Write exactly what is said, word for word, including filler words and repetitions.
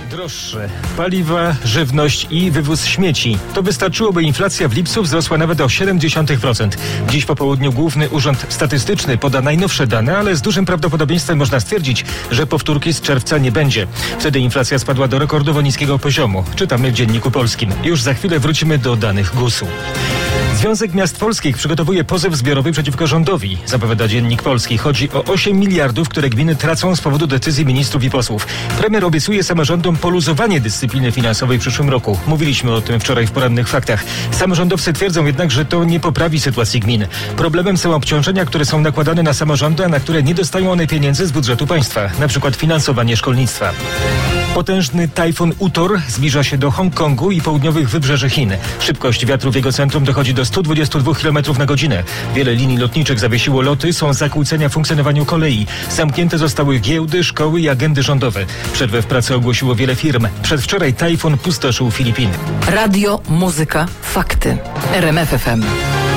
Droższe paliwa, żywność i wywóz śmieci. To wystarczyło, by inflacja w lipcu wzrosła nawet o zero przecinek siedem procent. Dziś po południu Główny Urząd Statystyczny poda najnowsze dane, ale z dużym prawdopodobieństwem można stwierdzić, że powtórki z czerwca nie będzie. Wtedy inflacja spadła do rekordowo niskiego poziomu. Czytamy w Dzienniku Polskim. Już za chwilę wrócimy do danych gusu. Związek Miast Polskich przygotowuje pozew zbiorowy przeciwko rządowi, zapowiada Dziennik Polski. Chodzi o osiem miliardów, które gminy tracą z powodu decyzji ministrów i posłów. Premier obiecuje samorządom poluzowanie dyscypliny finansowej w przyszłym roku. Mówiliśmy o tym wczoraj w porannych faktach. Samorządowcy twierdzą jednak, że to nie poprawi sytuacji gmin. Problemem są obciążenia, które są nakładane na samorządy, a na które nie dostają one pieniędzy z budżetu państwa. Na przykład finansowanie szkolnictwa. Potężny tajfun Utor zbliża się do Hongkongu i południowych wybrzeży Chin. Szybkość wiatru w jego centrum dochodzi do sto dwadzieścia dwa kilometrów na godzinę. Wiele linii lotniczych zawiesiło loty, są zakłócenia w funkcjonowaniu kolei. Zamknięte zostały giełdy, szkoły i agendy rządowe. Przerwę w pracy ogłosiło wiele firm. Przedwczoraj tajfun pustoszył Filipiny. Radio, muzyka, fakty. R M F F M.